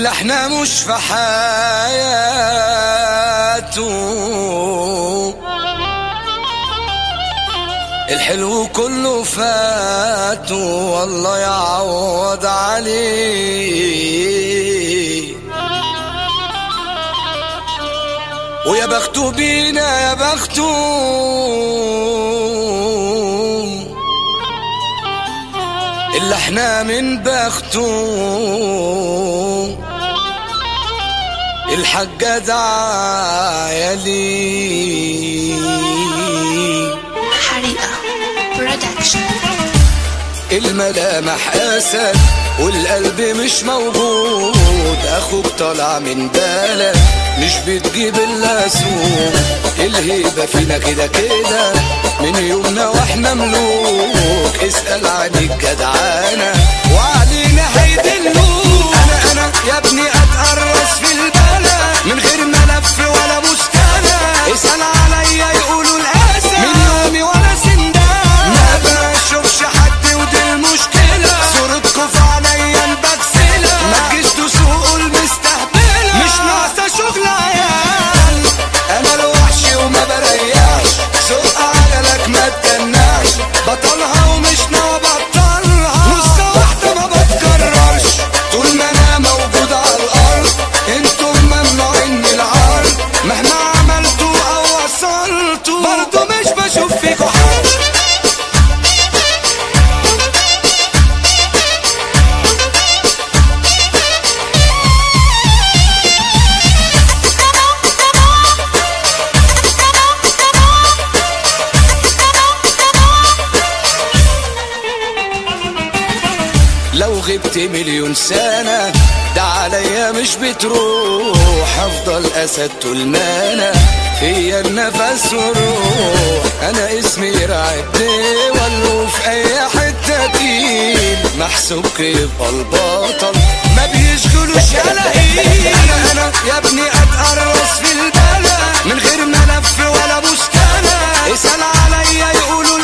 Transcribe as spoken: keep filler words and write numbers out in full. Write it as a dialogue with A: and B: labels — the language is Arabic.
A: اللي احنا مش في حياته، الحلو كله فاته والله يعوض عليه. ويا بختو بينا يا بختو اللي احنا من بختو الحاجة دعايالي.
B: حريقة برودكشن.
A: الملامح أسد والقلب مش موجود، أخوك طالع من بالك مش بتجيب إلا سوق. الهيبة فينا كده كده من يومنا واحنا ملوك، اسأل عن الجدعانة وعلينا هيدلوك. أنا أنا يا ابني أتقرص في البلد من غير ملف ولا مستند، اسأل عليا يقولوا الأسد من يومي ولا سندان. ما بشوفش حد ودي المشكلة، صورتكوا في عليا البكسلة، ما تجيش تسوقوا المستهبلة، مش ناقصة شغل عيال. أنا الوحش وما بريحش، سوق عجلك ما تجناش، بطلها ومش ناوي بطلها، نص واحدة ما بتكررش طول ما أنا موجود على الأرض. انتم ممنوعين من العرض، مهما عملتوا أو وصلتوا برضو مش بشوف فيكوا حد. لو غبت مليون سنة ده عليا مش بتروح، هفضل أسد طول ما أنا فيا النفس والروح. أنا اسمي يرعبني ولو في أي حتة تقيل، محسوب يبقى البطل ما بيشغلوش يلا إيه. أنا أنا يا ابني أتقرص في البلد من غير ملف ولا مستند، اسأل عليا يقولوا